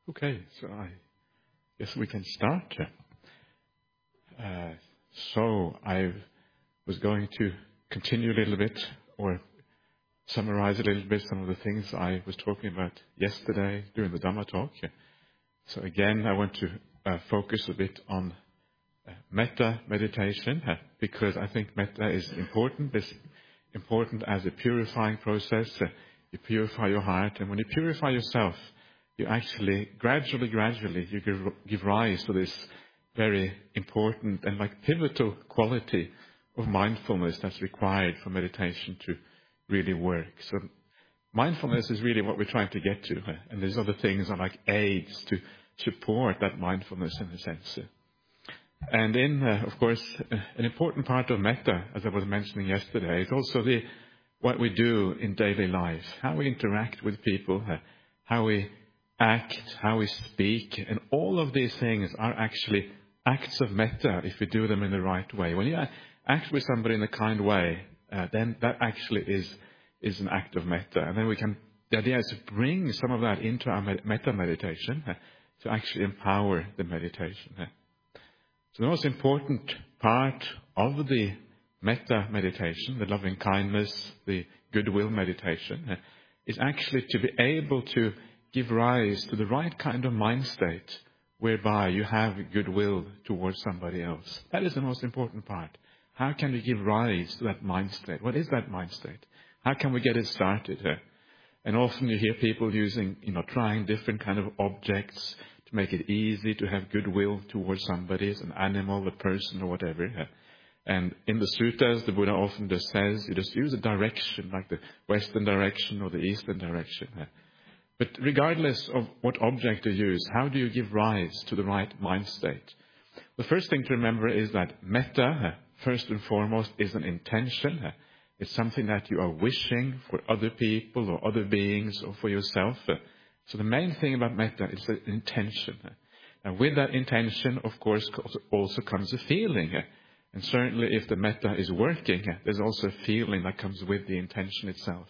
Okay, so I guess we can start. So I was going to continue a little bit or summarize a little bit some of the things I was talking about yesterday during the Dhamma talk. So again, I want to focus a bit on metta meditation because I think metta is important. It's important as a purifying process. You purify your heart, and when you purify yourself, you actually gradually, you give rise to this very important and pivotal quality of mindfulness that's required for meditation to really work. So mindfulness is really what we're trying to get to, and there's other things like aids to support that mindfulness in a sense. And of course, an important part of metta, as I was mentioning yesterday, is also what we do in daily life, how we interact with people, how we act, how we speak, and all of these things are actually acts of metta if we do them in the right way. When you act with somebody in a kind way, then that actually is an act of metta. And then the idea is to bring some of that into our metta meditation to actually empower the meditation. So the most important part of the metta meditation, the loving kindness, the goodwill meditation, is actually to be able to give rise to the right kind of mind state whereby you have goodwill towards somebody else. That is the most important part. How can we give rise to that mind state? What is that mind state? How can we get it started? And often you hear people trying different kind of objects to make it easy to have goodwill towards somebody, an animal, a person, or whatever. And in the suttas, the Buddha often just says, you just use a direction, like the western direction or the eastern direction. But regardless of what object you use, how do you give rise to the right mind state? The first thing to remember is that metta, first and foremost, is an intention. It's something that you are wishing for other people or other beings or for yourself. So the main thing about metta is the intention. And with that intention, of course, also comes a feeling. And certainly if the metta is working, there's also a feeling that comes with the intention itself.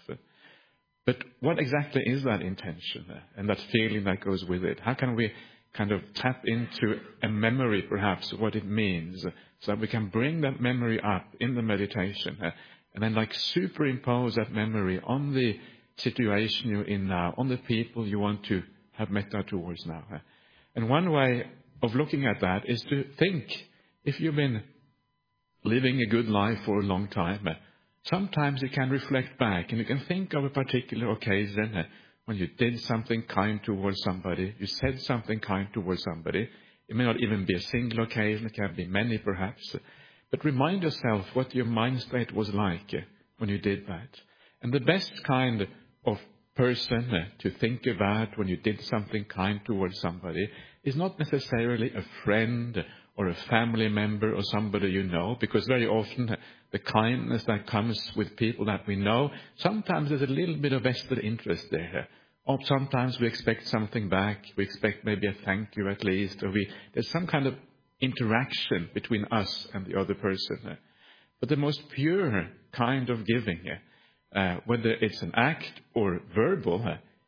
But what exactly is that intention and that feeling that goes with it? How can we kind of tap into a memory, perhaps, of what it means, so that we can bring that memory up in the meditation and then superimpose that memory on the situation you're in now, on the people you want to have metta towards now? And one way of looking at that is to think, if you've been living a good life for a long time, sometimes you can reflect back and you can think of a particular occasion when you did something kind towards somebody, you said something kind towards somebody. It may not even be a single occasion, it can be many perhaps. But remind yourself what your mind state was like when you did that. And the best kind of person to think about when you did something kind towards somebody is not necessarily a friend or a family member or somebody you know, because very often the kindness that comes with people that we know, sometimes there's a little bit of vested interest there. Or sometimes we expect something back, we expect maybe a thank you at least, or there's some kind of interaction between us and the other person. But the most pure kind of giving, whether it's an act or verbal,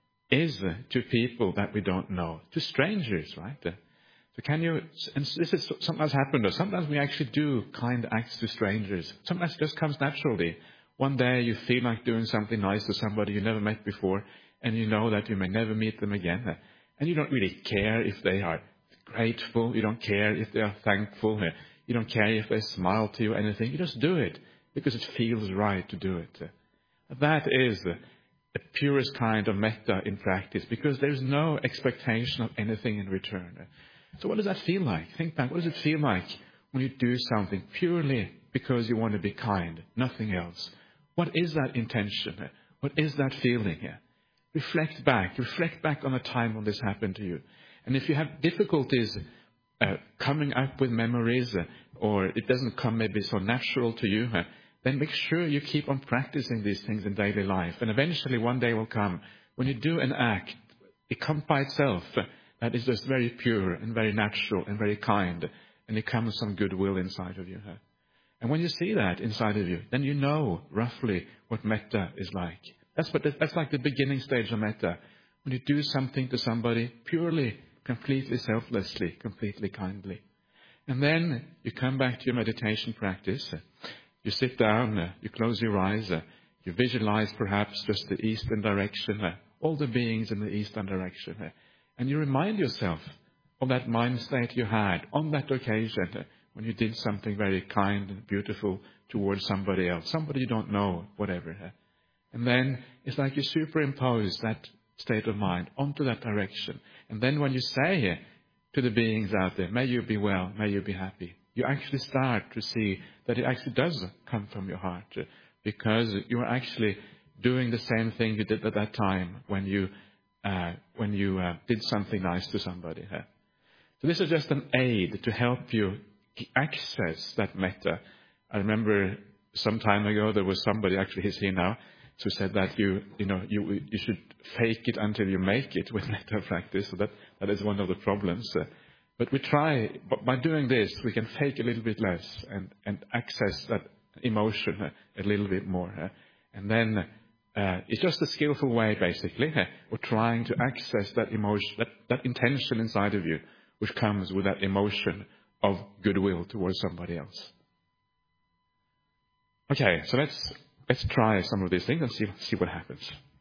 is to people that we don't know, to strangers, right? So and this is sometimes happened, or sometimes we actually do kind acts to strangers. Sometimes it just comes naturally. One day you feel like doing something nice to somebody you never met before, and you know that you may never meet them again. And you don't really care if they are grateful, you don't care if they are thankful, you don't care if they smile to you or anything. You just do it because it feels right to do it. That is the purest kind of metta in practice, because there's no expectation of anything in return. So what does that feel like? Think back. What does it feel like when you do something purely because you want to be kind, nothing else? What is that intention? What is that feeling here? Reflect back on a time when this happened to you. And if you have difficulties coming up with memories, or it doesn't come maybe so natural to you, then make sure you keep on practicing these things in daily life. And eventually one day will come when you do an act, it comes by itself. That is just very pure and very natural and very kind. And it comes some goodwill inside of you. And when you see that inside of you, then you know roughly what metta is like. That's like the beginning stage of metta. When you do something to somebody purely, completely selflessly, completely kindly. And then you come back to your meditation practice. You sit down, you close your eyes, you visualize perhaps just the eastern direction, all the beings in the eastern direction. And you remind yourself of that mind state you had on that occasion when you did something very kind and beautiful towards somebody else, somebody you don't know, whatever. And then it's like you superimpose that state of mind onto that direction. And then when you say to the beings out there, may you be well, may you be happy, you actually start to see that it actually does come from your heart, because you are actually doing the same thing you did at that time when you did something nice to somebody. So this is just an aid to help you access that metta. I remember some time ago there was somebody, actually he's here now, who said that you should fake it until you make it with metta practice. So that is one of the problems. But we try, by doing this, we can fake a little bit less and access that emotion a little bit more. And then it's just a skillful way, basically, of trying to access that emotion, that intention inside of you, which comes with that emotion of goodwill towards somebody else. Okay, so let's try some of these things and see what happens.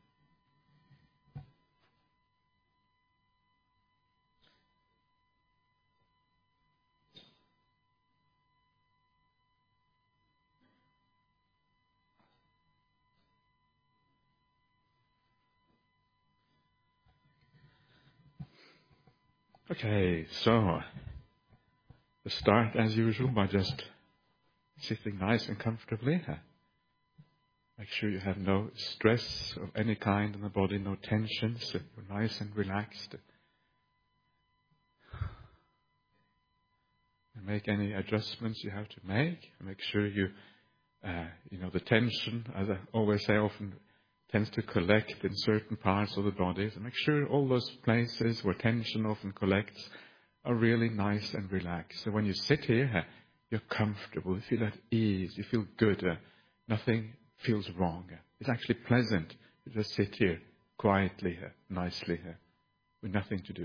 Okay, so let's start as usual by just sitting nice and comfortably. Make sure you have no stress of any kind in the body, no tensions. You're nice and relaxed. And make any adjustments you have to make. Make sure the tension, as I always say, often tends to collect in certain parts of the body. So make sure all those places where tension often collects are really nice and relaxed. So when you sit here, you're comfortable, you feel at ease, you feel good, nothing feels wrong. It's actually pleasant to just sit here quietly, nicely, with nothing to do.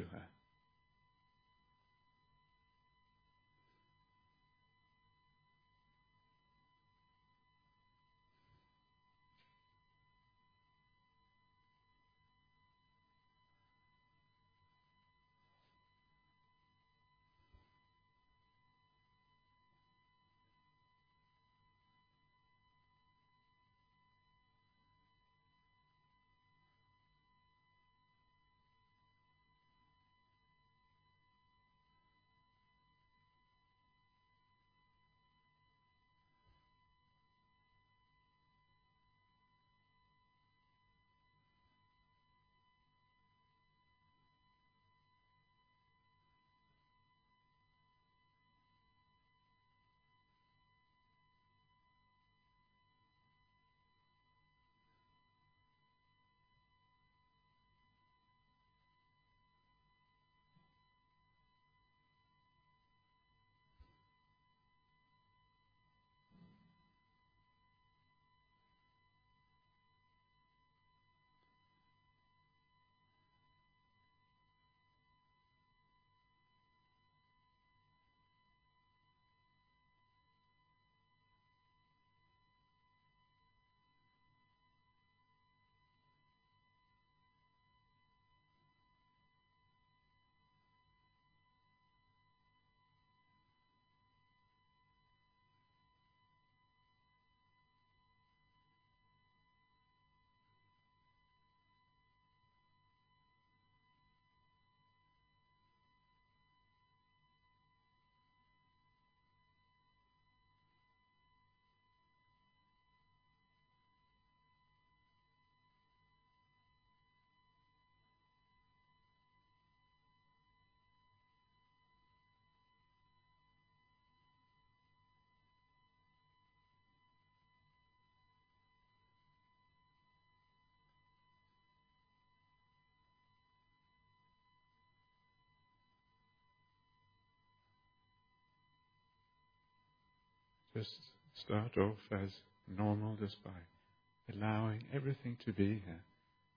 Just start off as normal, just by allowing everything to be here.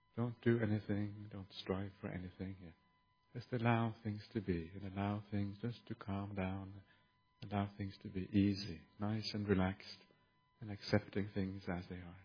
Don't do anything. Don't strive for anything. Yeah. Just allow things to be and allow things just to calm down. Allow things to be easy, nice and relaxed, and accepting things as they are.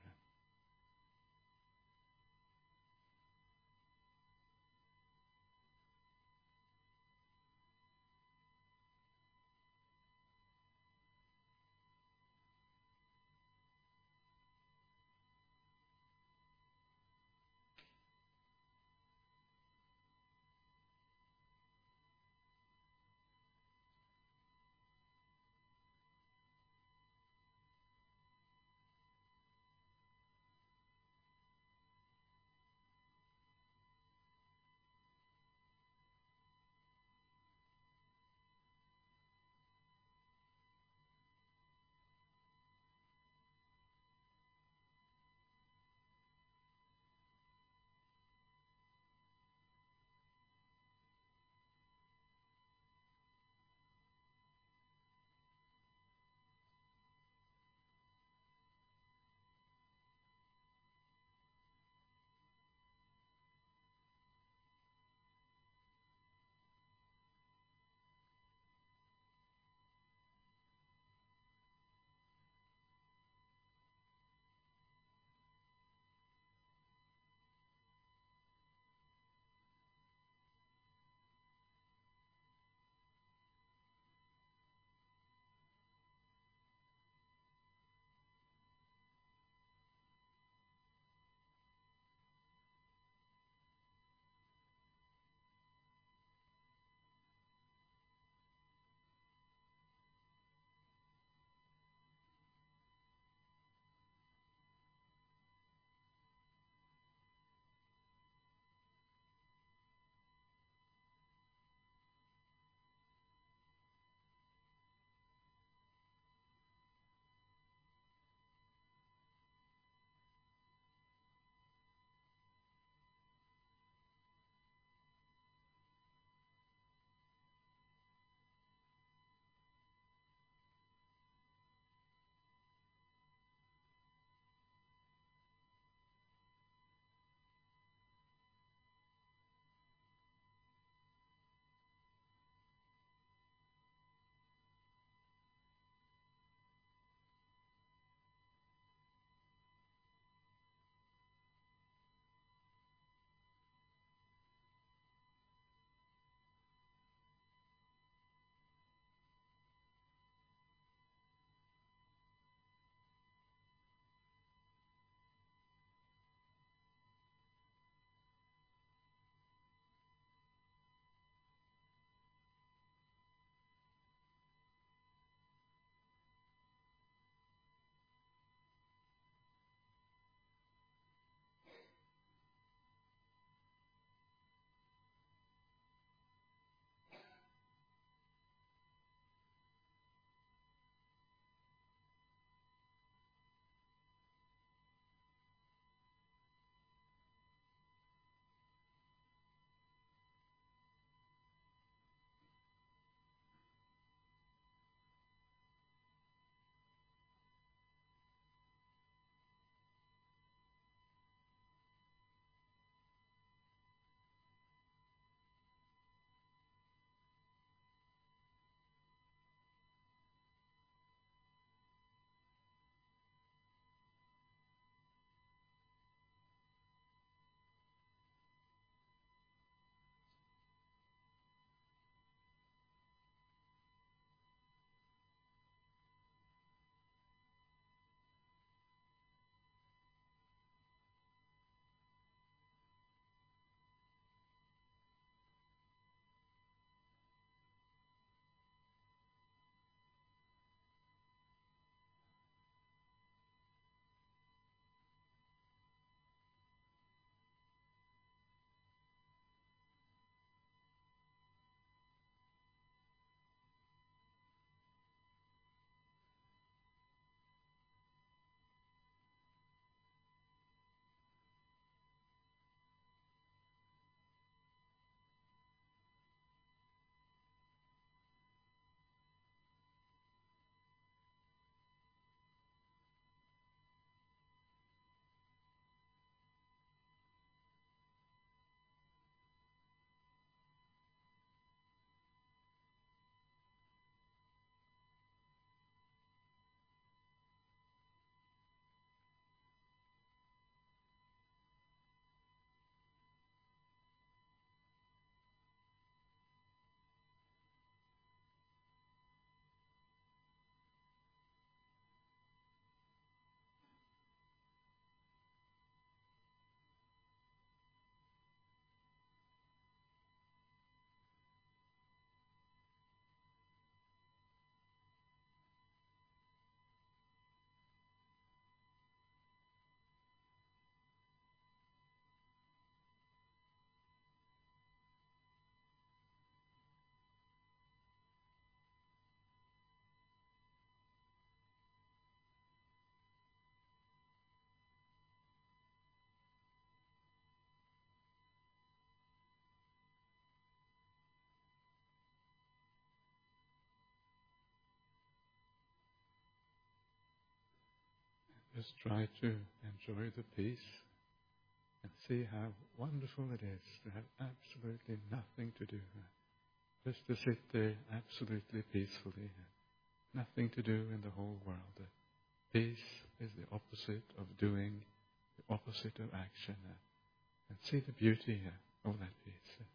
Just try to enjoy the peace and see how wonderful it is to have absolutely nothing to do. Just to sit there absolutely peacefully. Nothing to do in the whole world. Peace is the opposite of doing, the opposite of action. And see the beauty of that peace.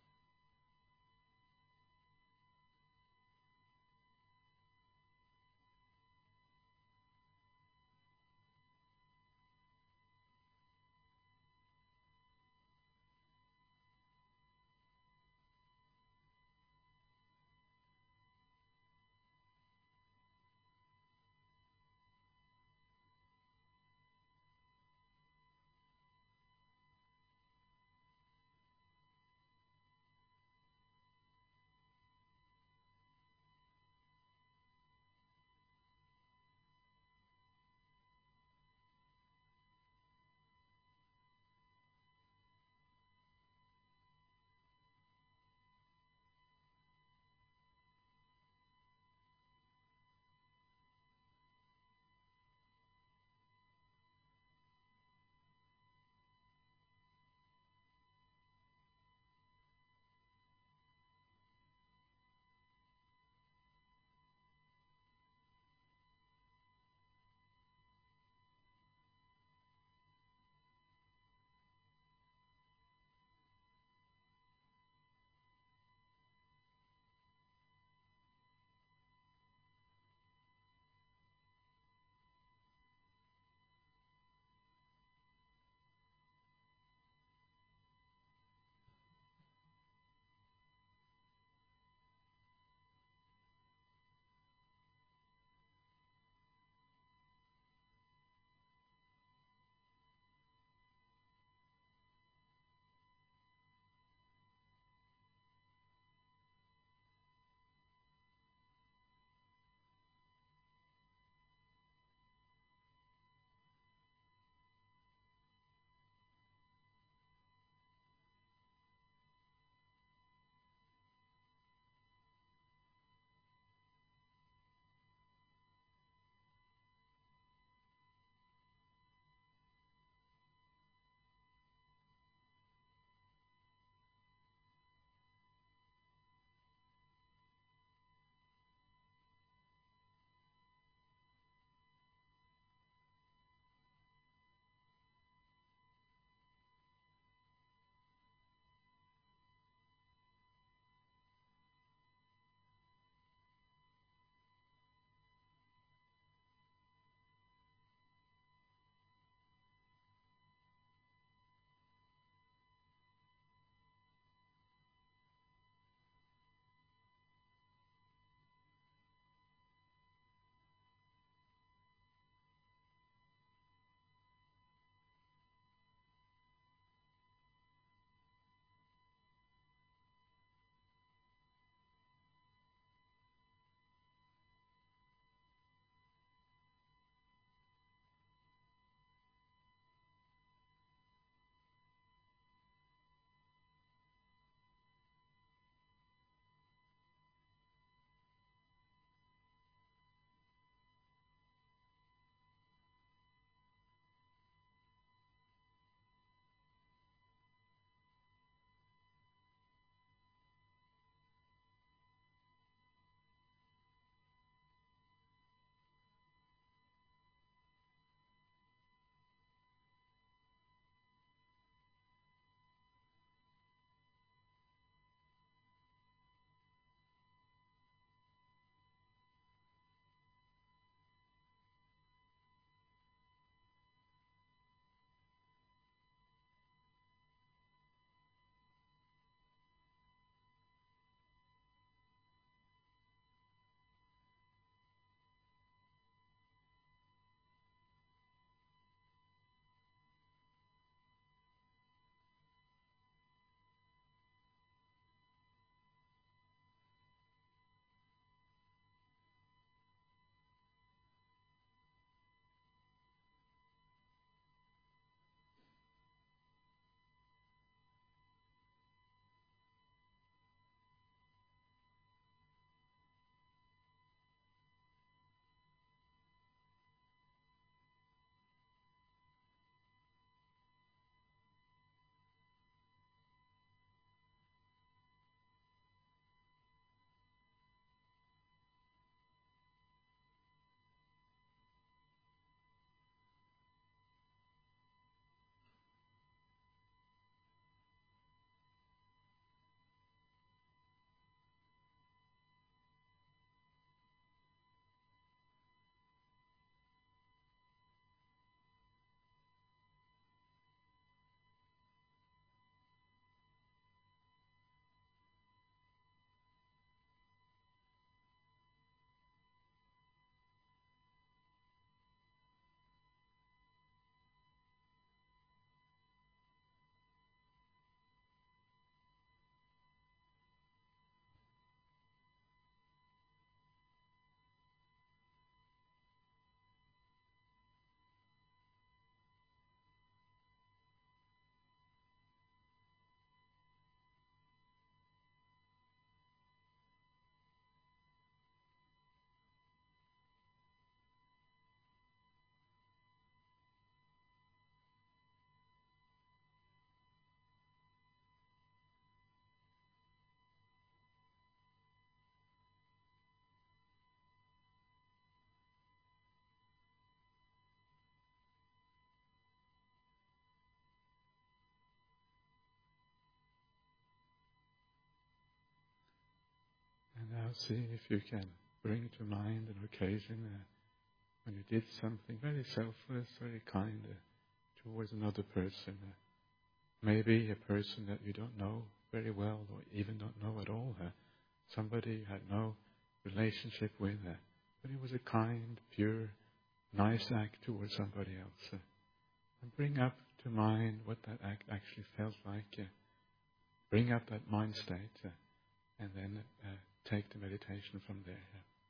Now see if you can bring to mind an occasion when you did something very selfless, very kind towards another person. Maybe a person that you don't know very well or even don't know at all. Somebody you had no relationship with. But it was a kind, pure, nice act towards somebody else. And bring up to mind what that act actually felt like. Bring up that mind state and then take the meditation from there.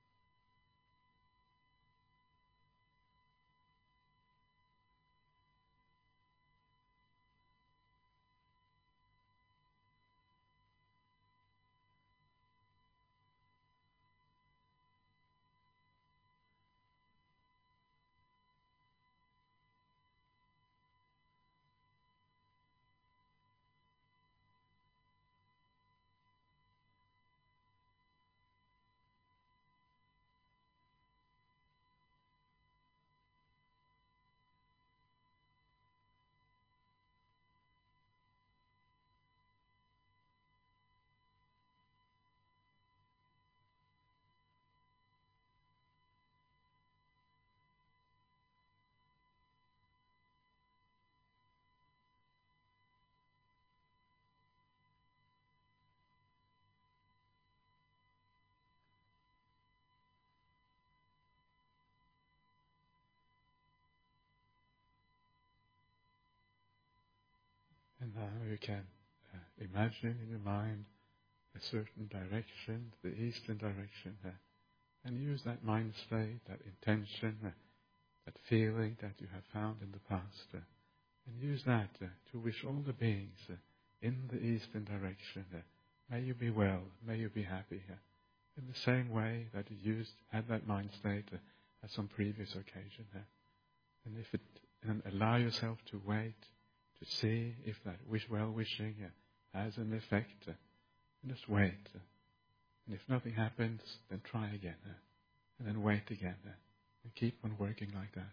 And now you can imagine in your mind a certain direction, the eastern direction, and use that mind state, that intention, that feeling that you have found in the past, and use that to wish all the beings in the eastern direction, may you be well, may you be happy, in the same way that you had that mind state at some previous occasion. And allow yourself to wait, to see if that well-wishing has an effect. And just wait. And if nothing happens, then try again. And then wait again. And keep on working like that.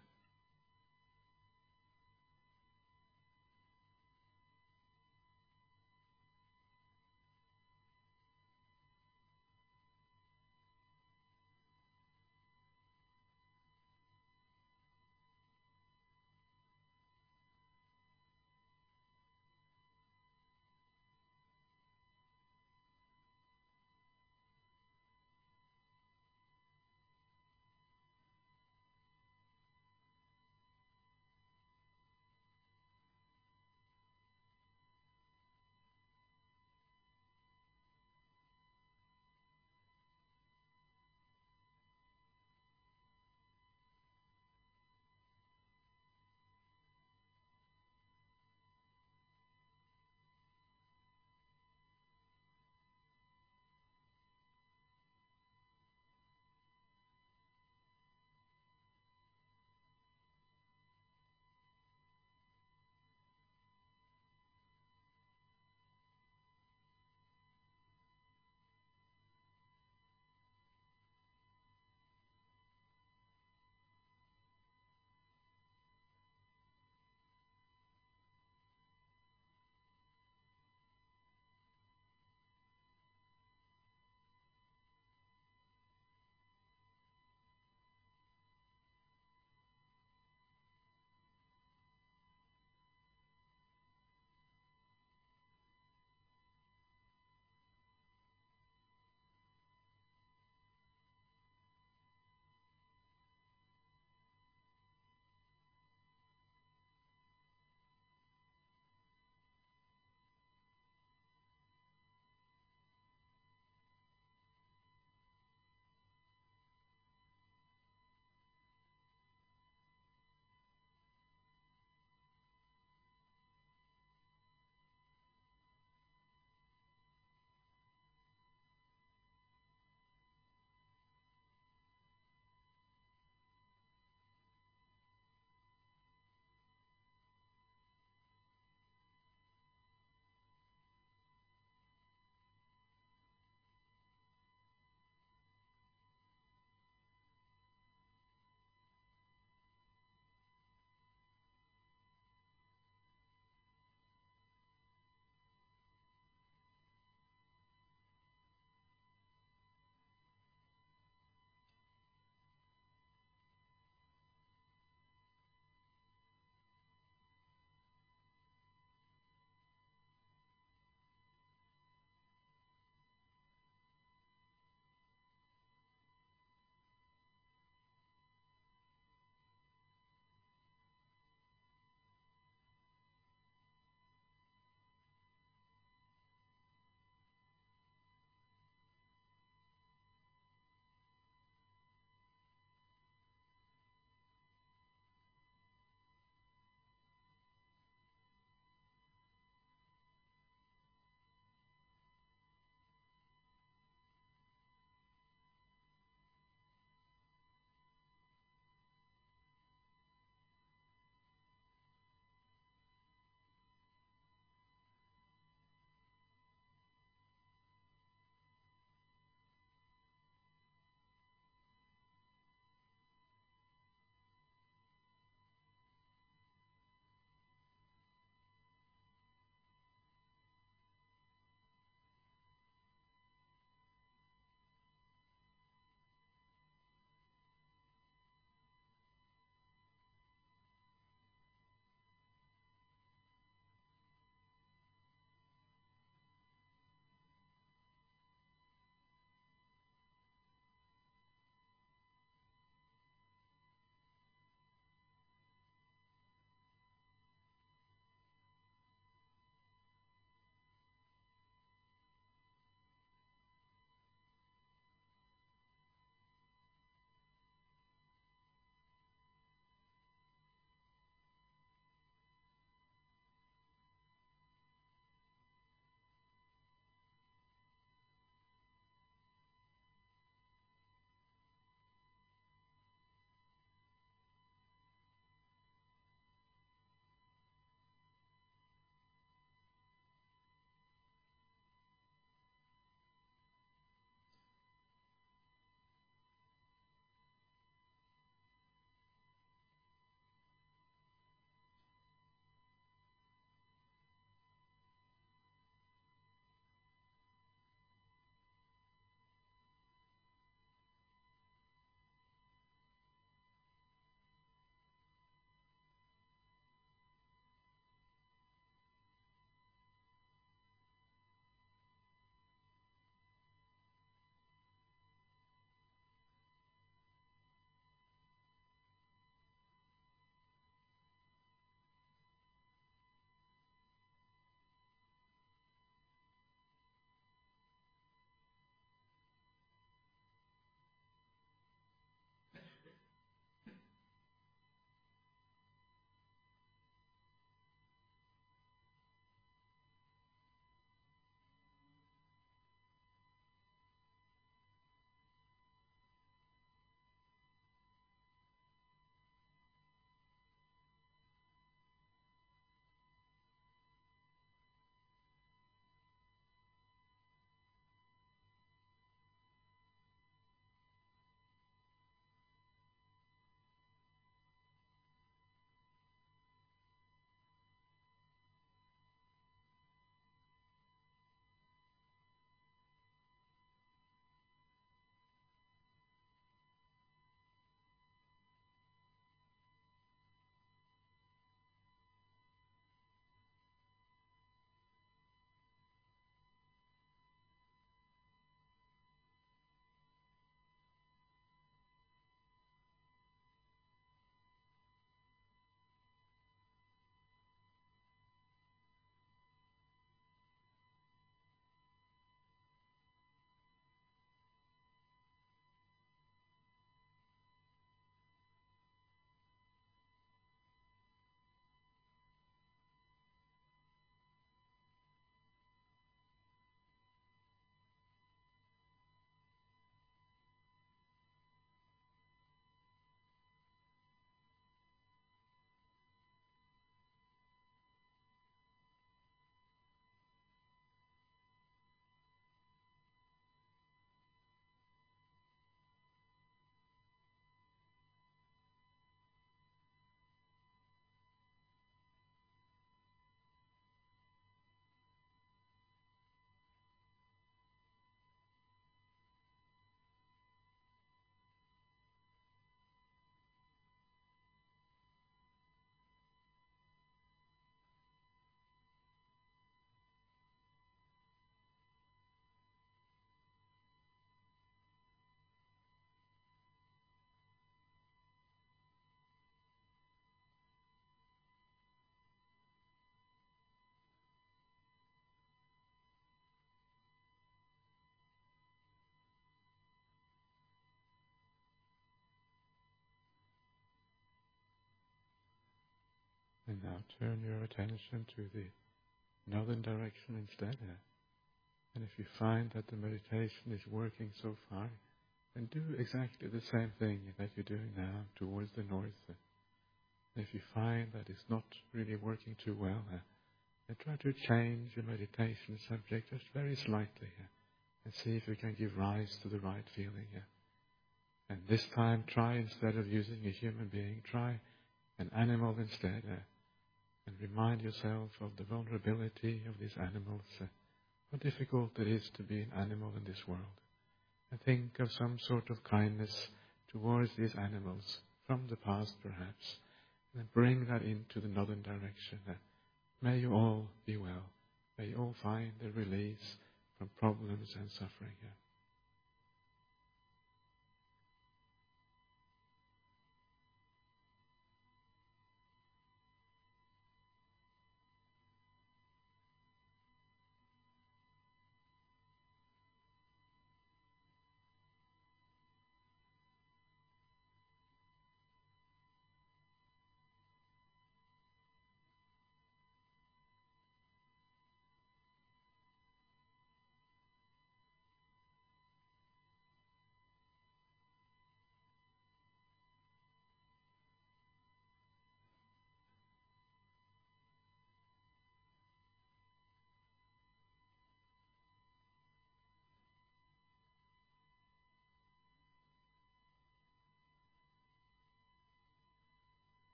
now, turn your attention to the northern direction instead. And if you find that the meditation is working so far, then do exactly the same thing that you're doing now towards the north. And if you find that it's not really working too well, then try to change your meditation subject just very slightly and see if you can give rise to the right feeling. And this time, try, instead of using a human being, try an animal instead, and remind yourself of the vulnerability of these animals, how difficult it is to be an animal in this world. And think of some sort of kindness towards these animals from the past, perhaps, and then bring that into the northern direction. May you all be well. May you all find a release from problems and suffering.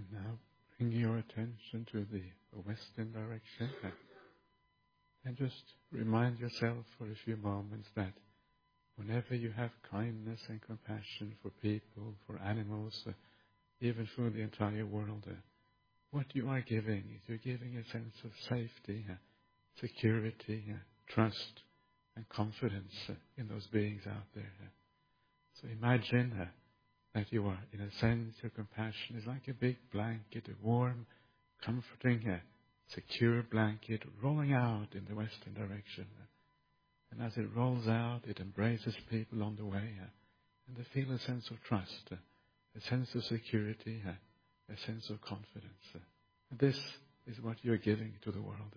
Now bring your attention to the western direction and just remind yourself for a few moments that whenever you have kindness and compassion for people, for animals, even for the entire world, what you are giving is you're giving a sense of safety, security, trust and confidence in those beings out there. So imagine that you are, in a sense, your compassion is like a big blanket, a warm, comforting, secure blanket rolling out in the western direction. And as it rolls out, it embraces people on the way, and they feel a sense of trust, a sense of security, a sense of confidence. And this is what you're giving to the world.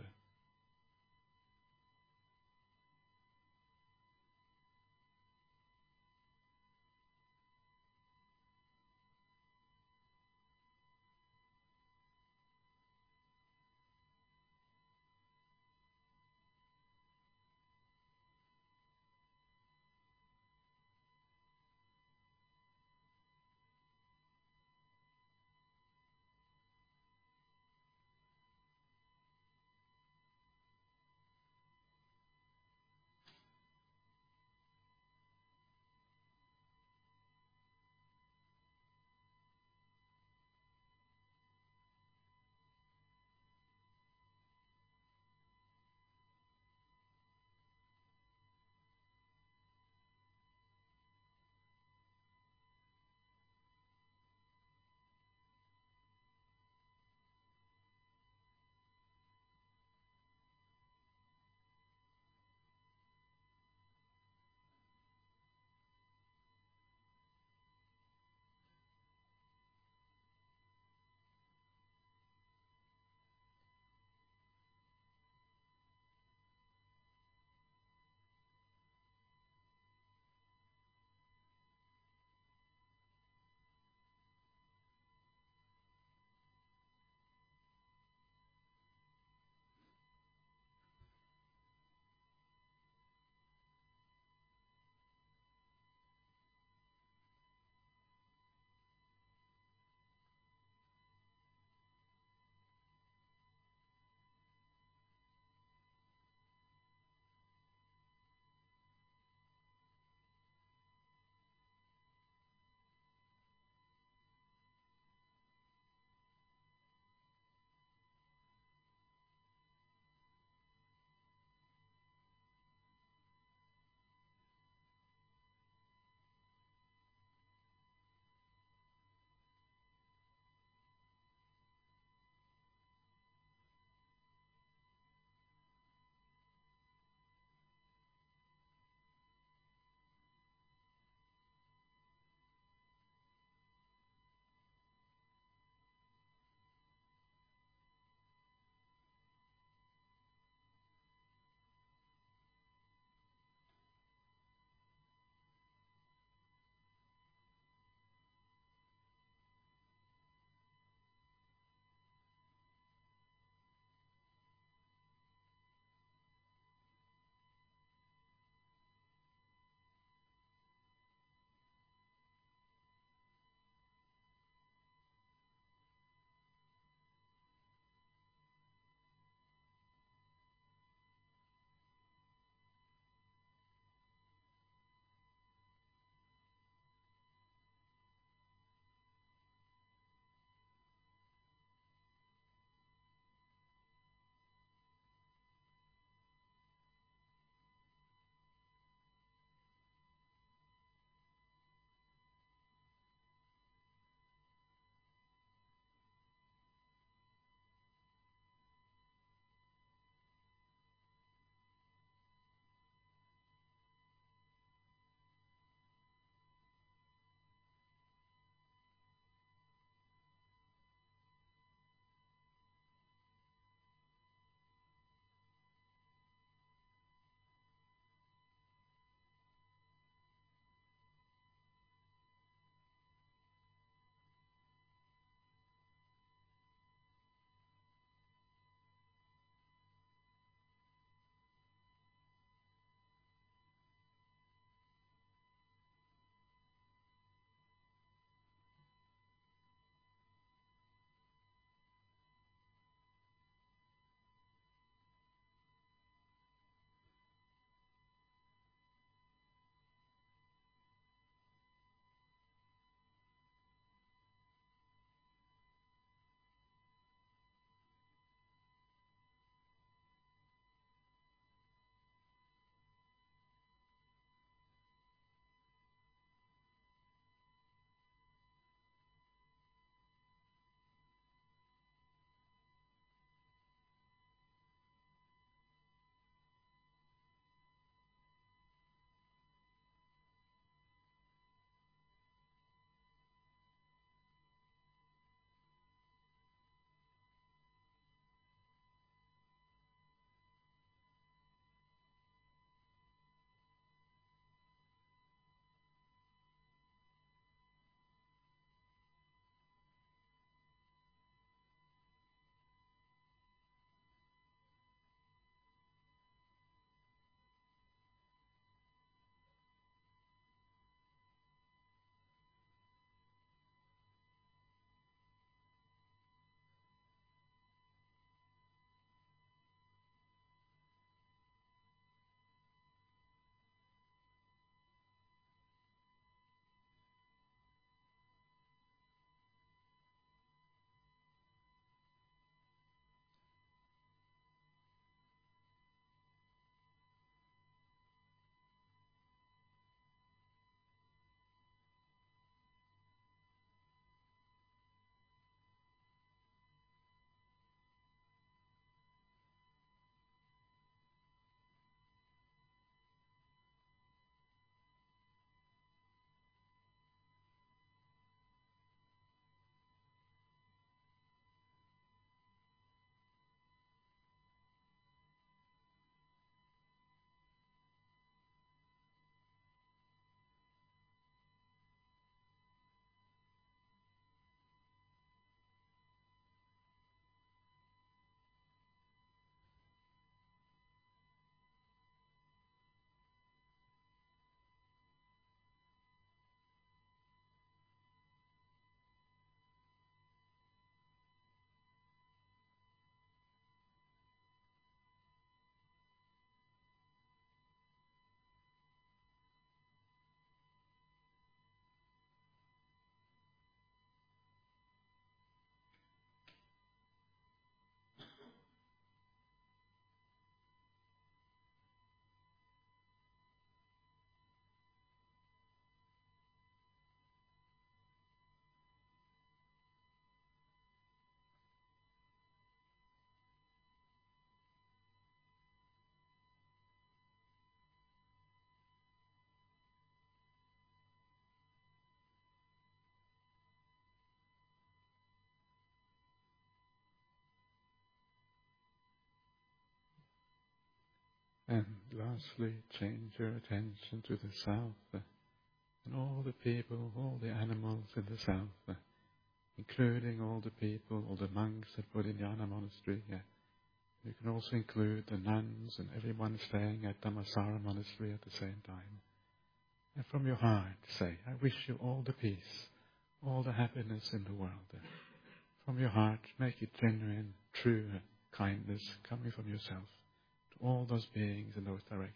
And lastly, change your attention to the south and all the people, all the animals in the south, including all the people, all the monks at Bodhinyana Monastery. You can also include the nuns and everyone staying at Dhammasara Monastery at the same time. And from your heart say, I wish you all the peace, all the happiness in the world. From your heart, make it genuine, true kindness coming from yourself to all those beings in those directions.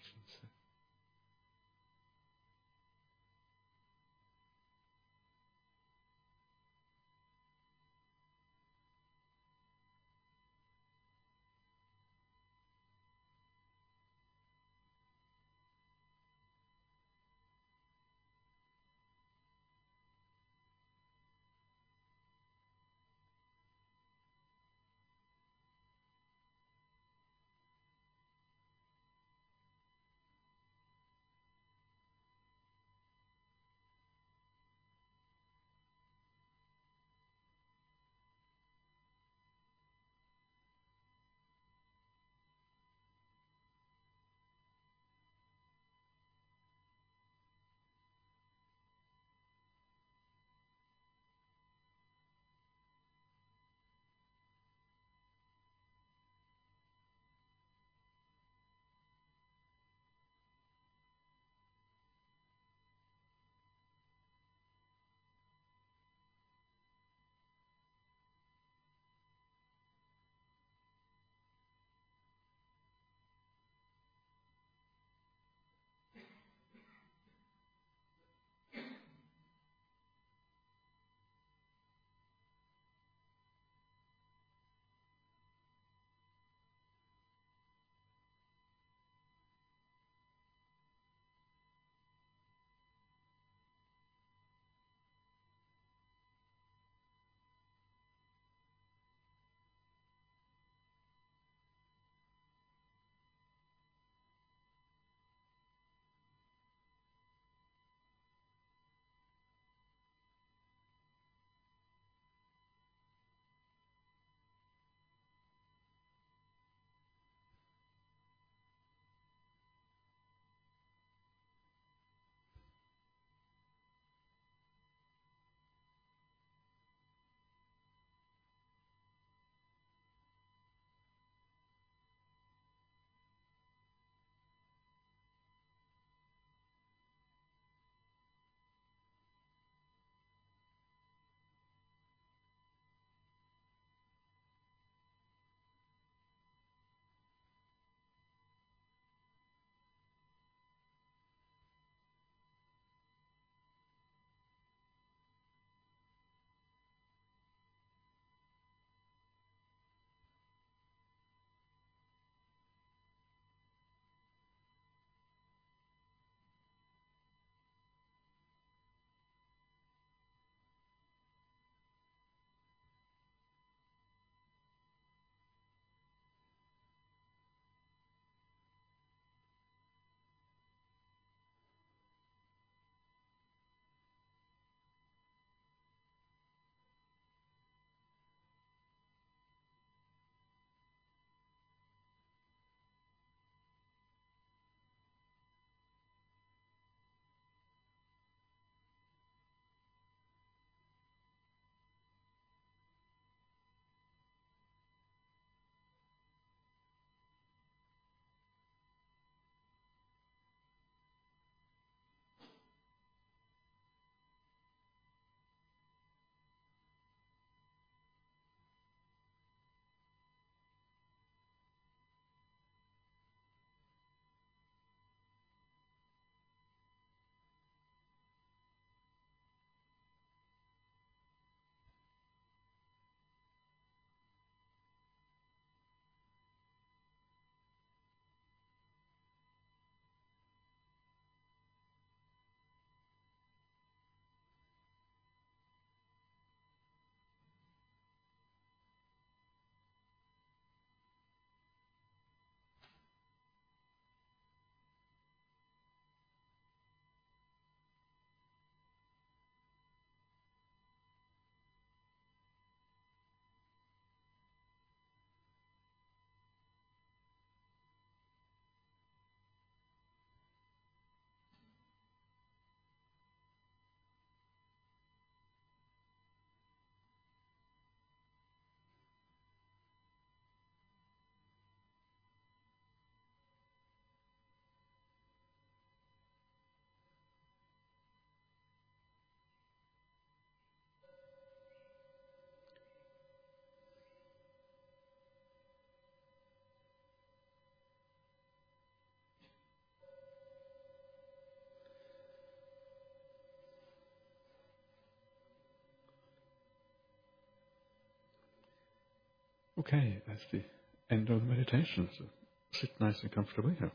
Okay, that's the end of the meditation. So sit nice and comfortably here.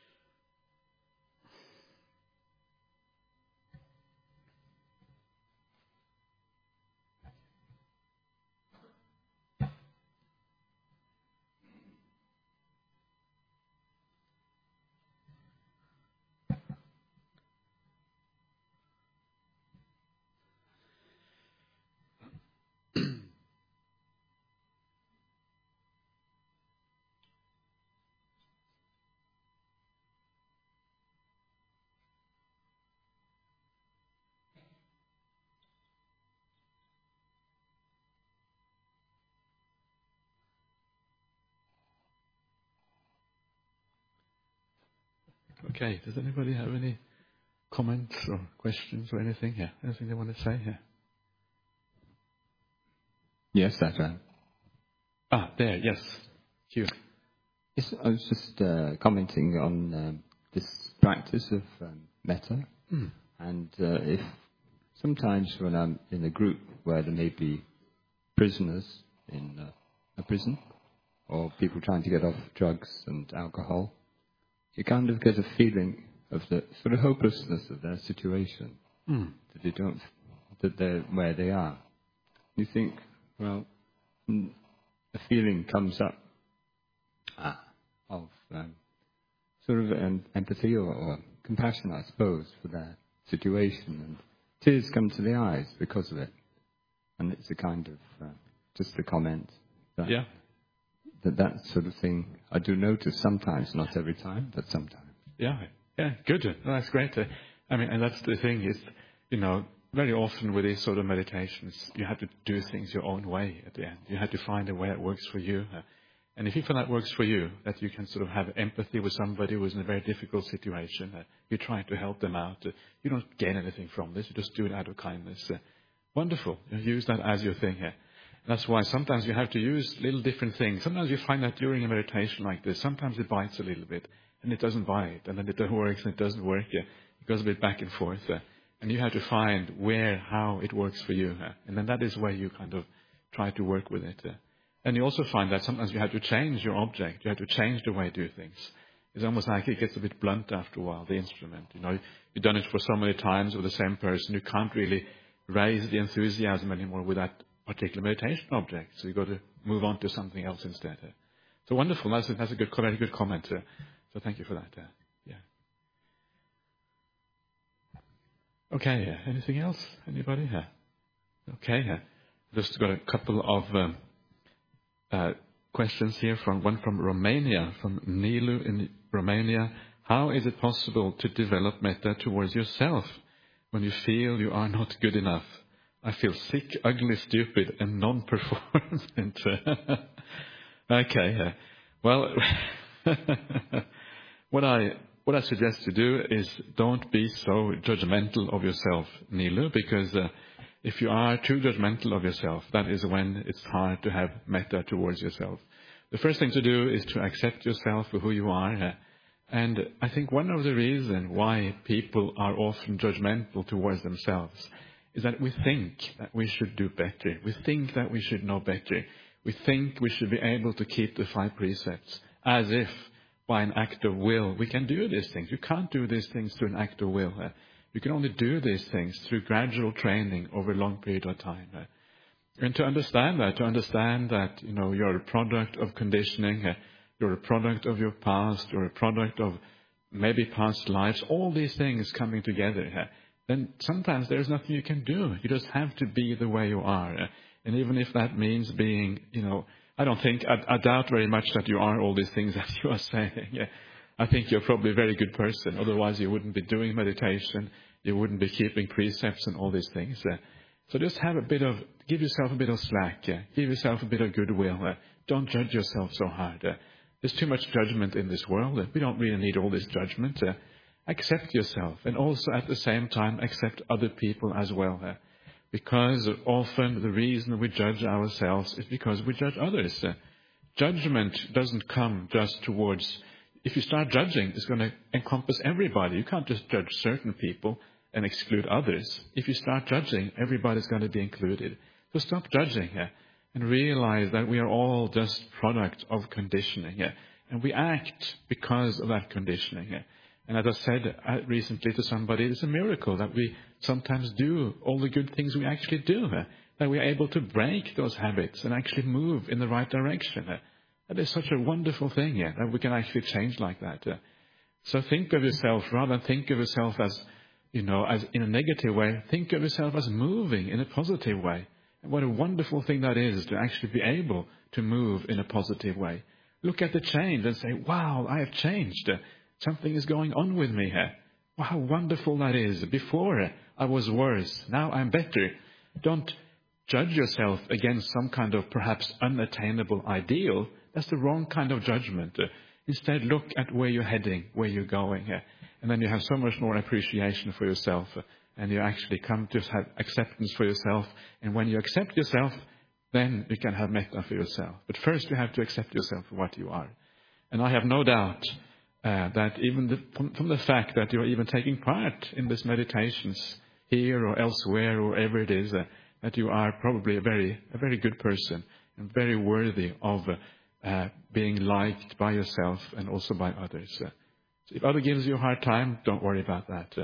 Okay, does anybody have any comments or questions or anything here? Anything they want to say here? Yes, Ajahn. There, yes. Hugh. Yes, I was just commenting on this practice of metta, and if sometimes when I'm in a group where there may be prisoners in a prison, or people trying to get off drugs and alcohol, you kind of get a feeling of the sort of hopelessness of their situation, that they're where they are. You think, well, a feeling comes up of sort of empathy or compassion, I suppose, for their situation, and tears come to the eyes because of it. And it's a kind of just a comment that that sort of thing I do notice sometimes, not every time, but sometimes. Yeah, good. No, that's great. I mean, and that's the thing is, very often with these sort of meditations, you have to do things your own way at the end. You have to find a way that works for you. And if you find that works for you, that you can sort of have empathy with somebody who's in a very difficult situation, you're trying to help them out, you don't gain anything from this, you just do it out of kindness. Wonderful. Use that as your thing here. That's why sometimes you have to use little different things. Sometimes you find that during a meditation like this, sometimes it bites a little bit, and it doesn't bite, and then it works, and it doesn't work. It goes a bit back and forth. And you have to find how it works for you. And then that is where you kind of try to work with it. And you also find that sometimes you have to change your object. You have to change the way you do things. It's almost like it gets a bit blunt after a while, the instrument. You've done it for so many times with the same person. You can't really raise the enthusiasm anymore with that particular meditation object. So you've got to move on to something else instead. So wonderful. That's a very good comment. So thank you for that. Okay. Anything else? Anybody? Okay. Just got a couple of questions here. One from Romania, from Nilu in Romania. How is it possible to develop metta towards yourself when you feel you are not good enough? I feel sick, ugly, stupid, and non-performant. Okay. Well, what I suggest you do is don't be so judgmental of yourself, Nilu, because if you are too judgmental of yourself, that is when it's hard to have metta towards yourself. The first thing to do is to accept yourself for who you are. And I think one of the reasons why people are often judgmental towards themselves is that we think that we should do better. We think that we should know better. We think we should be able to keep the 5 precepts as if by an act of will we can do these things. You can't do these things through an act of will. You can only do these things through gradual training over a long period of time. And to understand that, you're a product of conditioning, you're a product of your past, you're a product of maybe past lives, all these things coming together, then sometimes there's nothing you can do. You just have to be the way you are. And even if that means being, I doubt very much that you are all these things that you are saying. I think you're probably a very good person. Otherwise you wouldn't be doing meditation. You wouldn't be keeping precepts and all these things. So just give yourself a bit of slack. Give yourself a bit of goodwill. Don't judge yourself so hard. There's too much judgment in this world. We don't really need all this judgment. Accept yourself, and also at the same time accept other people as well. Because often the reason we judge ourselves is because we judge others. Judgment doesn't come just towards... If you start judging, it's going to encompass everybody. You can't just judge certain people and exclude others. If you start judging, everybody's going to be included. So stop judging. and realize that we are all just products of conditioning. And we act because of that conditioning. And as I said recently to somebody, it's a miracle that we sometimes do all the good things we actually do, that we are able to break those habits and actually move in the right direction. That is such a wonderful thing, that we can actually change like that. So think of yourself, rather than think of yourself as in a negative way, think of yourself as moving in a positive way. And what a wonderful thing that is, to actually be able to move in a positive way. Look at the change and say, wow, I have changed. Something is going on with me here. Wow, how wonderful that is. Before I was worse, now I'm better. Don't judge yourself against some kind of perhaps unattainable ideal. That's the wrong kind of judgment. Instead, look at where you're heading, where you're going. And then you have so much more appreciation for yourself. And you actually come to have acceptance for yourself. And when you accept yourself, then you can have metta for yourself. But first you have to accept yourself for what you are. And I have no doubt that even from the fact that you're even taking part in these meditations here or elsewhere or wherever it is, that you are probably a very good person and very worthy of being liked by yourself and also by others. So if other gives you a hard time, don't worry about that.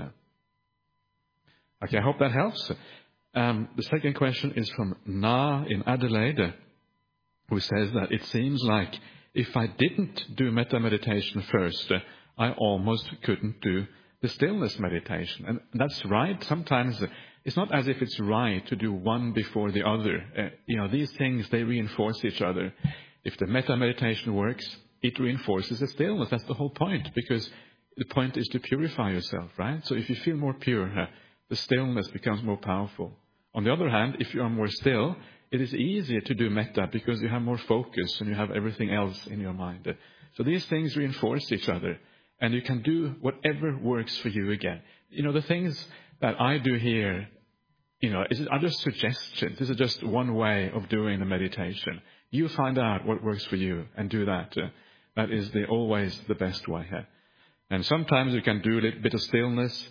Okay, I hope that helps. The second question is from Na in Adelaide, who says that it seems like if I didn't do metta meditation first, I almost couldn't do the stillness meditation. And that's right. Sometimes it's not as if it's right to do one before the other. These things, they reinforce each other. If the metta meditation works, it reinforces the stillness. That's the whole point, because the point is to purify yourself, right? So if you feel more pure, the stillness becomes more powerful. On the other hand, if you are more still, it is easier to do metta because you have more focus and you have everything else in your mind. So these things reinforce each other, and you can do whatever works for you again. The things that I do here, are just suggestions. This is just one way of doing the meditation. You find out what works for you and do that. That is always the best way. And sometimes you can do a little bit of stillness,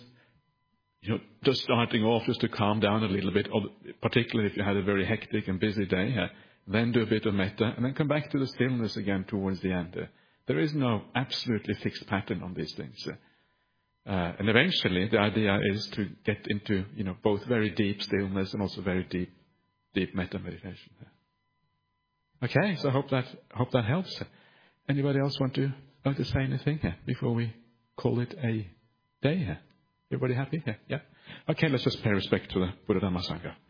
just starting off just to calm down a little bit, particularly if you had a very hectic and busy day. Then do a bit of metta, and then come back to the stillness again towards the end. There is no absolutely fixed pattern on these things. And eventually, the idea is to get into, both very deep stillness and also very deep metta meditation. Okay, so I hope that helps. Anybody else want to say anything before we call it a day? Everybody happy? Yeah. Okay, let's just pay respect to the Buddha Dhamma Sangha.